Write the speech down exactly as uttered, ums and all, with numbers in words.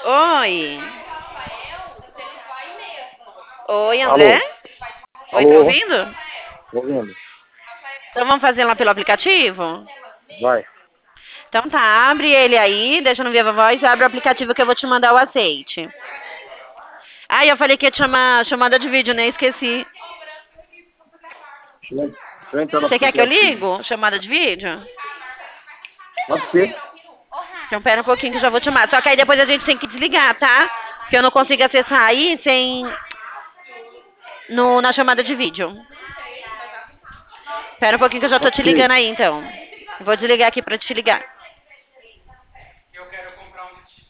Oi. Oi, André? Alô? Oi, tá Alô? ouvindo? Tô ouvindo. Então vamos fazer lá pelo aplicativo? Vai. Então tá, abre ele aí, deixa no Viva Voz e abre o aplicativo que eu vou te mandar o aceite. Ah, eu falei que ia te chamar chamada de vídeo, né? Esqueci. Deixa eu, deixa eu entrar no Você quer que eu aplicativo. ligo? Chamada de vídeo? Pode ser. Então pera um pouquinho que eu já vou te chamar. Só que aí depois a gente tem que desligar, tá? Porque eu não consigo acessar aí sem no, na chamada de vídeo. Pera um pouquinho que eu já tô te Ok. ligando aí, então. Vou desligar aqui pra te ligar.